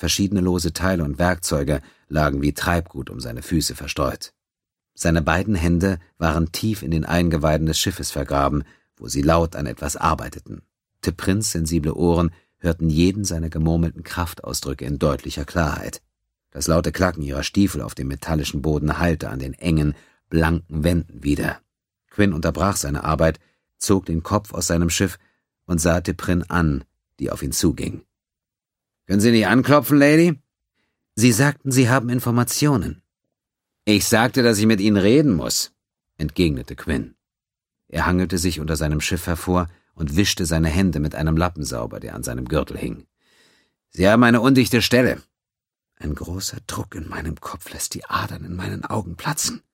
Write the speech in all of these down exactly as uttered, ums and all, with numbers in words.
Verschiedene lose Teile und Werkzeuge lagen wie Treibgut um seine Füße verstreut. Seine beiden Hände waren tief in den Eingeweiden des Schiffes vergraben, wo sie laut an etwas arbeiteten. T'Prins sensible Ohren hörten jeden seiner gemurmelten Kraftausdrücke in deutlicher Klarheit. Das laute Klacken ihrer Stiefel auf dem metallischen Boden hallte an den engen, blanken Wänden wieder. Quinn unterbrach seine Arbeit, zog den Kopf aus seinem Schiff und sah T'Prin an, die auf ihn zuging. »Können Sie nicht anklopfen, Lady?« »Sie sagten, Sie haben Informationen.« »Ich sagte, dass ich mit Ihnen reden muss«, entgegnete Quinn. Er hangelte sich unter seinem Schiff hervor und wischte seine Hände mit einem Lappen sauber, der an seinem Gürtel hing. »Sie haben eine undichte Stelle.« Ein großer Druck in meinem Kopf lässt die Adern in meinen Augen platzen.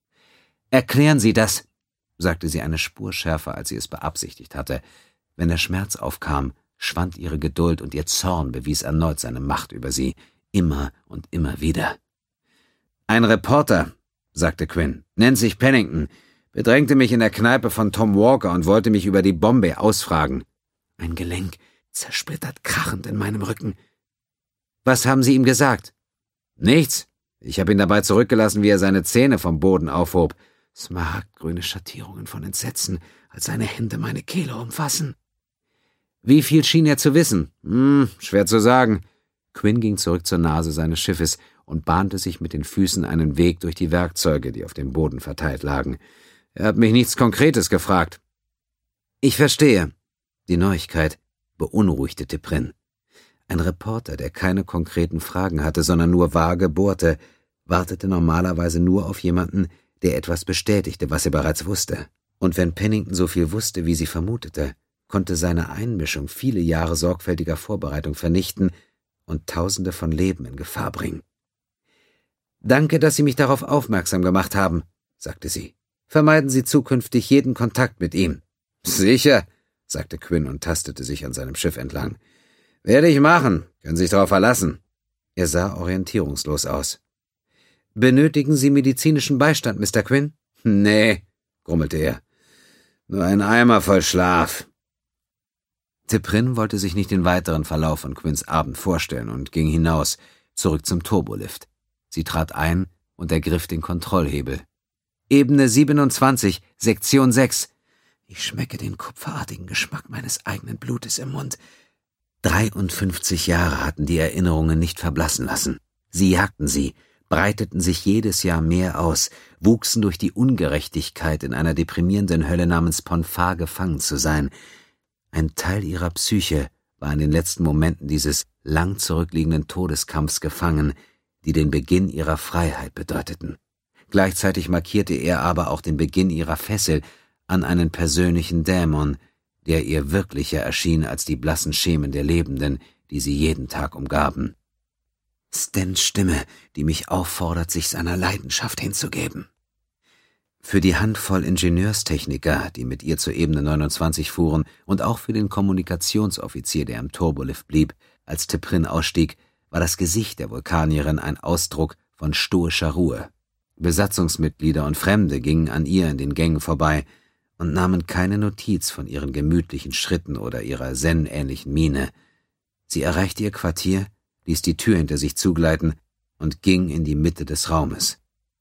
»Erklären Sie das«, sagte sie eine Spur schärfer, als sie es beabsichtigt hatte. Wenn der Schmerz aufkam, schwand ihre Geduld und ihr Zorn bewies erneut seine Macht über sie, immer und immer wieder. »Ein Reporter«, sagte Quinn, »nennt sich Pennington, bedrängte mich in der Kneipe von Tom Walker und wollte mich über die Bombe ausfragen. Ein Gelenk zersplittert krachend in meinem Rücken. »Was haben Sie ihm gesagt?« »Nichts. Ich habe ihn dabei zurückgelassen, wie er seine Zähne vom Boden aufhob. Smaragdgrüne Schattierungen von Entsetzen, als seine Hände meine Kehle umfassen.« »Wie viel schien er zu wissen?« »Hm, schwer zu sagen.« Quinn ging zurück zur Nase seines Schiffes und bahnte sich mit den Füßen einen Weg durch die Werkzeuge, die auf dem Boden verteilt lagen. Er hat mich nichts Konkretes gefragt. »Ich verstehe.« Die Neuigkeit beunruhigte T'Prin. Ein Reporter, der keine konkreten Fragen hatte, sondern nur vage bohrte, wartete normalerweise nur auf jemanden, der etwas bestätigte, was er bereits wusste. Und wenn Pennington so viel wusste, wie sie vermutete, konnte seine Einmischung viele Jahre sorgfältiger Vorbereitung vernichten und Tausende von Leben in Gefahr bringen. »Danke, dass Sie mich darauf aufmerksam gemacht haben«, sagte sie. »Vermeiden Sie zukünftig jeden Kontakt mit ihm.« »Sicher«, sagte Quinn und tastete sich an seinem Schiff entlang. »Werde ich machen, können sich darauf verlassen.« Er sah orientierungslos aus. »Benötigen Sie medizinischen Beistand, Mister Quinn?« »Nee«, grummelte er. »Nur ein Eimer voll Schlaf.« T'Prin wollte sich nicht den weiteren Verlauf von Quinns Abend vorstellen und ging hinaus, zurück zum Turbolift. Sie trat ein und ergriff den Kontrollhebel. »Ebene siebenundzwanzig, Sektion sechs. Ich schmecke den kupferartigen Geschmack meines eigenen Blutes im Mund.« Dreiundfünfzig Jahre hatten die Erinnerungen nicht verblassen lassen. Sie jagten sie, breiteten sich jedes Jahr mehr aus, wuchsen durch die Ungerechtigkeit, in einer deprimierenden Hölle namens Ponfar gefangen zu sein. Ein Teil ihrer Psyche war in den letzten Momenten dieses lang zurückliegenden Todeskampfs gefangen, die den Beginn ihrer Freiheit bedeuteten. Gleichzeitig markierte er aber auch den Beginn ihrer Fessel an einen persönlichen Dämon, der ihr wirklicher erschien als die blassen Schemen der Lebenden, die sie jeden Tag umgaben. Stans Stimme, die mich auffordert, sich seiner Leidenschaft hinzugeben. Für die Handvoll Ingenieurstechniker, die mit ihr zur Ebene neunundzwanzig fuhren, und auch für den Kommunikationsoffizier, der im Turbolift blieb, als T'Prin ausstieg, war das Gesicht der Vulkanierin ein Ausdruck von stoischer Ruhe. Besatzungsmitglieder und Fremde gingen an ihr in den Gängen vorbei und nahmen keine Notiz von ihren gemütlichen Schritten oder ihrer zen-ähnlichen Miene. Sie erreichte ihr Quartier, ließ die Tür hinter sich zugleiten und ging in die Mitte des Raumes.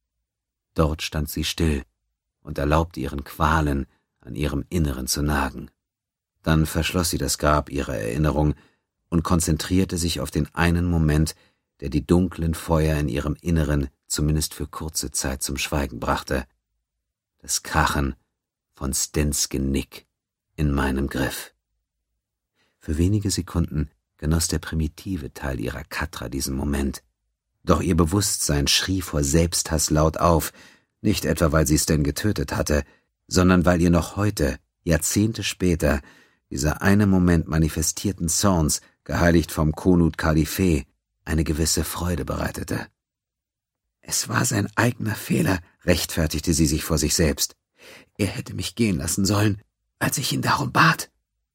Dort stand sie still und erlaubte ihren Qualen, an ihrem Inneren zu nagen. Dann verschloss sie das Grab ihrer Erinnerung und konzentrierte sich auf den einen Moment, der die dunklen Feuer in ihrem Inneren zumindest für kurze Zeit zum Schweigen brachte. Das Krachen von Stans Genick in meinem Griff. Für wenige Sekunden genoss der primitive Teil ihrer Katra diesen Moment. Doch ihr Bewusstsein schrie vor Selbsthass laut auf, nicht etwa, weil sie Stan getötet hatte, sondern weil ihr noch heute, Jahrzehnte später, dieser eine Moment manifestierten Zorns, geheiligt vom Konut Khalife, eine gewisse Freude bereitete. Es war sein eigener Fehler, rechtfertigte sie sich vor sich selbst. Er hätte mich gehen lassen sollen, als ich ihn darum bat.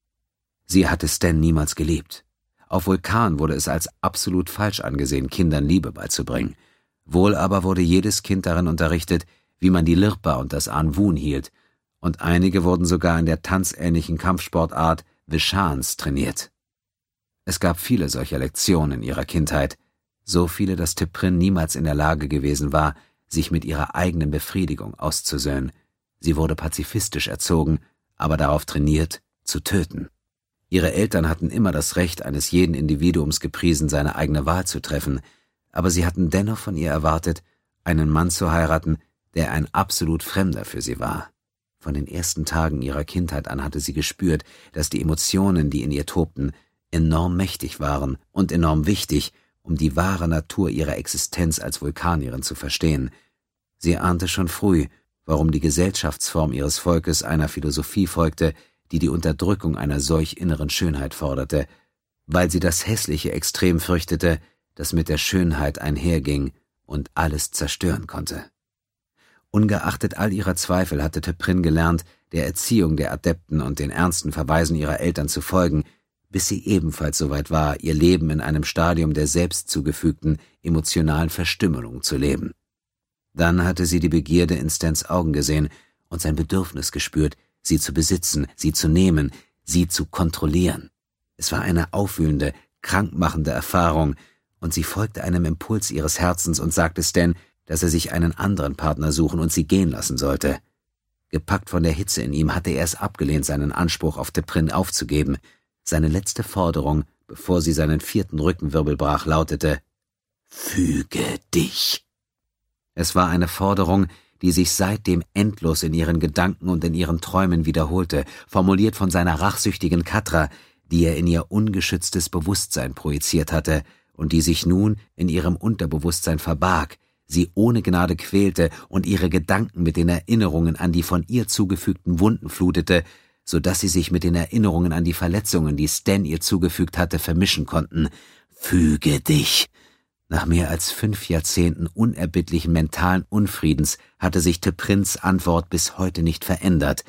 Sie hatte Stan niemals geliebt. Auf Vulkan wurde es als absolut falsch angesehen, Kindern Liebe beizubringen. Wohl aber wurde jedes Kind darin unterrichtet, wie man die Lirpa und das Anwun hielt, und einige wurden sogar in der tanzähnlichen Kampfsportart Vishans trainiert. Es gab viele solcher Lektionen in ihrer Kindheit, so viele, dass T'Prin niemals in der Lage gewesen war, sich mit ihrer eigenen Befriedigung auszusöhnen. Sie wurde pazifistisch erzogen, aber darauf trainiert, zu töten. Ihre Eltern hatten immer das Recht eines jeden Individuums gepriesen, seine eigene Wahl zu treffen, aber sie hatten dennoch von ihr erwartet, einen Mann zu heiraten, der ein absolut Fremder für sie war. Von den ersten Tagen ihrer Kindheit an hatte sie gespürt, dass die Emotionen, die in ihr tobten, enorm mächtig waren und enorm wichtig, um die wahre Natur ihrer Existenz als Vulkanierin zu verstehen. Sie ahnte schon früh, warum die Gesellschaftsform ihres Volkes einer Philosophie folgte, die die Unterdrückung einer solch inneren Schönheit forderte, weil sie das Hässliche extrem fürchtete, das mit der Schönheit einherging und alles zerstören konnte. Ungeachtet all ihrer Zweifel hatte T'Prin gelernt, der Erziehung der Adepten und den ernsten Verweisen ihrer Eltern zu folgen, bis sie ebenfalls soweit war, ihr Leben in einem Stadium der selbst zugefügten emotionalen Verstümmelung zu leben. Dann hatte sie die Begierde in Stans Augen gesehen und sein Bedürfnis gespürt, sie zu besitzen, sie zu nehmen, sie zu kontrollieren. Es war eine aufwühlende, krankmachende Erfahrung, und sie folgte einem Impuls ihres Herzens und sagte Stan, dass er sich einen anderen Partner suchen und sie gehen lassen sollte. Gepackt von der Hitze in ihm hatte er es abgelehnt, seinen Anspruch auf T'Prin aufzugeben. Seine letzte Forderung, bevor sie seinen vierten Rückenwirbel brach, lautete: »Füge dich!« Es war eine Forderung, die sich seitdem endlos in ihren Gedanken und in ihren Träumen wiederholte, formuliert von seiner rachsüchtigen Katra, die er in ihr ungeschütztes Bewusstsein projiziert hatte und die sich nun in ihrem Unterbewusstsein verbarg, sie ohne Gnade quälte und ihre Gedanken mit den Erinnerungen an die von ihr zugefügten Wunden flutete, so dass sie sich mit den Erinnerungen an die Verletzungen, die Stan ihr zugefügt hatte, vermischen konnten. »Füge dich!« Nach mehr als fünf Jahrzehnten unerbittlichen mentalen Unfriedens hatte sich T'Prins Antwort bis heute nicht verändert.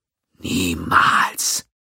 »Niemals!«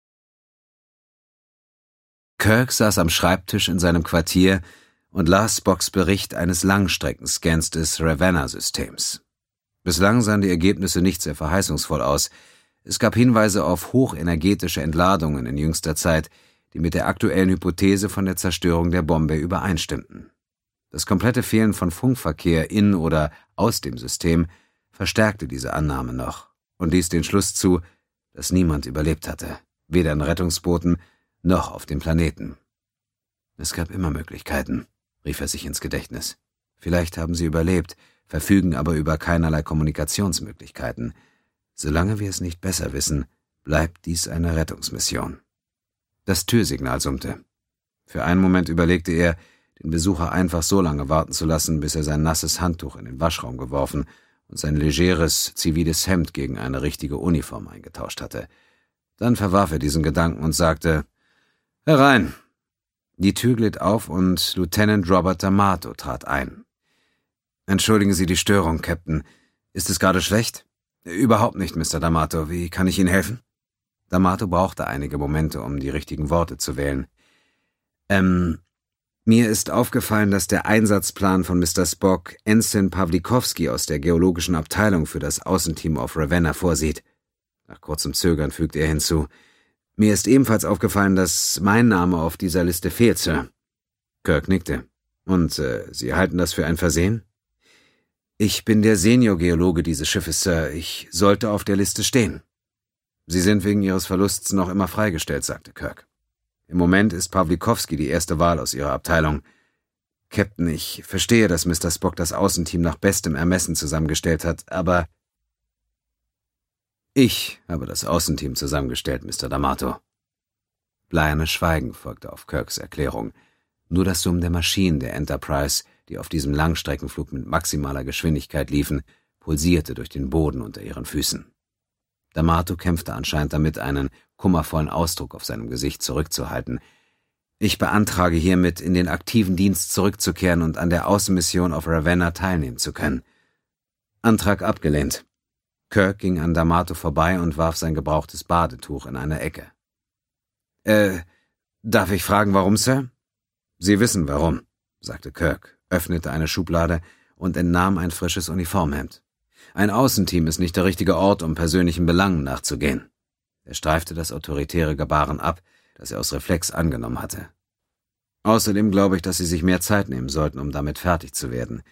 Kirk saß am Schreibtisch in seinem Quartier und las Spocks Bericht eines Langstreckenscans des Ravenna-Systems. Bislang sahen die Ergebnisse nicht sehr verheißungsvoll aus. Es gab Hinweise auf hochenergetische Entladungen in jüngster Zeit, die mit der aktuellen Hypothese von der Zerstörung der Bombe übereinstimmten. Das komplette Fehlen von Funkverkehr in oder aus dem System verstärkte diese Annahme noch und ließ den Schluss zu, dass niemand überlebt hatte, weder in Rettungsbooten noch auf dem Planeten. Es gab immer Möglichkeiten, rief er sich ins Gedächtnis. Vielleicht haben sie überlebt, verfügen aber über keinerlei Kommunikationsmöglichkeiten. Solange wir es nicht besser wissen, bleibt dies eine Rettungsmission. Das Türsignal summte. Für einen Moment überlegte er, den Besucher einfach so lange warten zu lassen, bis er sein nasses Handtuch in den Waschraum geworfen und sein legeres, ziviles Hemd gegen eine richtige Uniform eingetauscht hatte. Dann verwarf er diesen Gedanken und sagte: »Herein!« Die Tür glitt auf und Lieutenant Robert D'Amato trat ein. »Entschuldigen Sie die Störung, Captain. Ist es gerade schlecht?« »Überhaupt nicht, Mister D'Amato. Wie kann ich Ihnen helfen?« D'Amato brauchte einige Momente, um die richtigen Worte zu wählen. »Ähm, mir ist aufgefallen, dass der Einsatzplan von Mister Spock Ensign Pawlikowski aus der geologischen Abteilung für das Außenteam auf Ravenna vorsieht.« Nach kurzem Zögern fügte er hinzu: »Mir ist ebenfalls aufgefallen, dass mein Name auf dieser Liste fehlt, Sir.« Kirk nickte. »Und äh, Sie halten das für ein Versehen?« »Ich bin der Senior-Geologe dieses Schiffes, Sir. Ich sollte auf der Liste stehen.« »Sie sind wegen Ihres Verlusts noch immer freigestellt«, sagte Kirk. »Im Moment ist Pawlikowski die erste Wahl aus Ihrer Abteilung. Captain, ich verstehe, dass Mister Spock das Außenteam nach bestem Ermessen zusammengestellt hat, aber...« »Ich habe das Außenteam zusammengestellt, Mister D'Amato.« Bleiernes Schweigen folgte auf Kirks Erklärung. Nur das Summen der Maschinen der Enterprise, die auf diesem Langstreckenflug mit maximaler Geschwindigkeit liefen, pulsierte durch den Boden unter ihren Füßen. D'Amato kämpfte anscheinend damit, einen kummervollen Ausdruck auf seinem Gesicht zurückzuhalten. »Ich beantrage hiermit, in den aktiven Dienst zurückzukehren und an der Außenmission auf Ravenna teilnehmen zu können.« Antrag abgelehnt. Kirk ging an D'Amato vorbei und warf sein gebrauchtes Badetuch in eine Ecke. »Äh, darf ich fragen, warum, Sir?« »Sie wissen, warum«, sagte Kirk, öffnete eine Schublade und entnahm ein frisches Uniformhemd. »Ein Außenteam ist nicht der richtige Ort, um persönlichen Belangen nachzugehen.« Er streifte das autoritäre Gebaren ab, das er aus Reflex angenommen hatte. Außerdem glaube ich, dass Sie sich mehr Zeit nehmen sollten, um damit fertig zu werden.